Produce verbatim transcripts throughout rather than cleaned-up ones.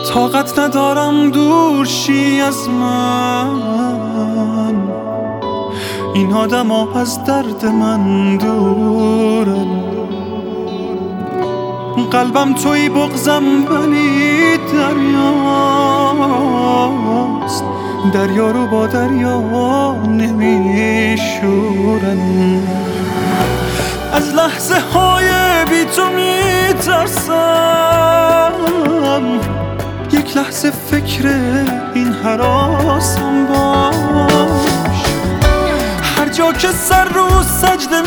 طاقت ندارم دور شی از من، این آدم ها از درد من دورن. قلبم توی بغزم ولی دریاست، دریا رو با دریا نمیشورن. از لحظه های بی تو میترسم، یک لحظه فکر این هراسم باش. هر جا که سر رو سجده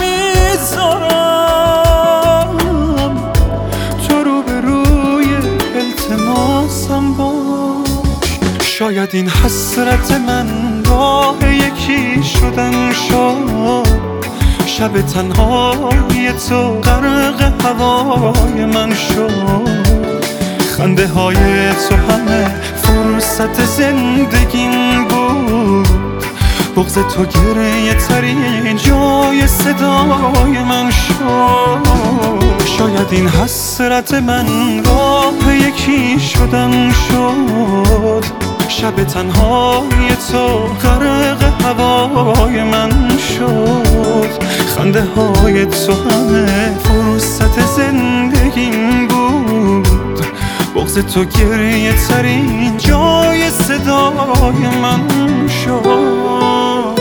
میذارم، تو رو به روی التماسم باش. شاید این حسرت من راه یکی شدن شد، شب تنهای تو غرق هوای من شد. خنده های تو همه فرصت زندگیم بود، بغض تو گریه ترین جای صدای من شد. شاید این حسرت من راه یکی شدن شد، شب تنهای تو غرق هوای من شد. خنده های تو همه فرصت زندگیم بود، بغض تو گریه ترین جای صدای من شد.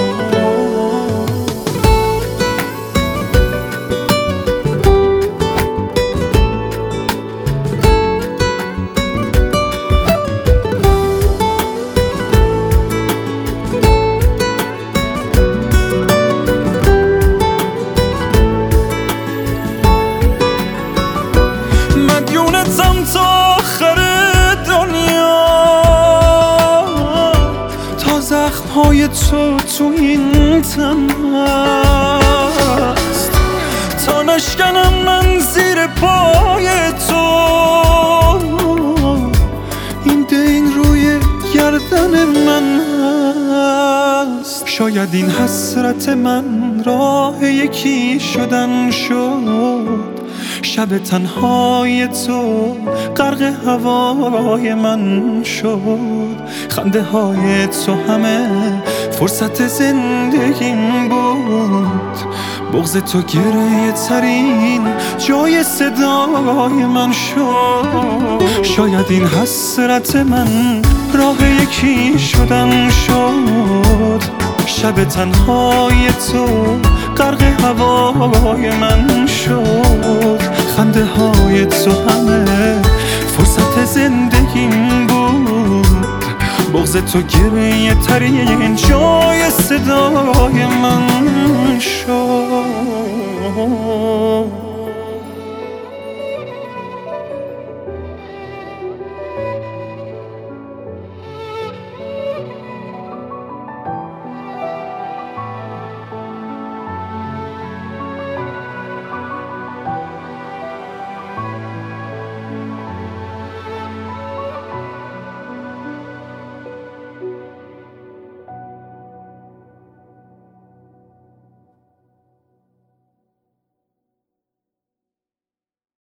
مدیونتم تا آخر دنیا، تا زخمهای تو تو این تن هست، تا نشکنم من زیر پای تو، این دین روی گردن من هست. شاید این حسرت من راه یکی شدن شد، شب تنهای تو غرق هوای من شد. خنده های تو همه فرصت زندگیم بود، بغض تو گریه ترین جای صدای من شد. شاید این حسرت من راه یکی شدن شد، شب تنهای تو غرق هوای من شد. خنده های تو همه فرصت زندگیم بود، بغض تو گریه ترین جای صدای من شد.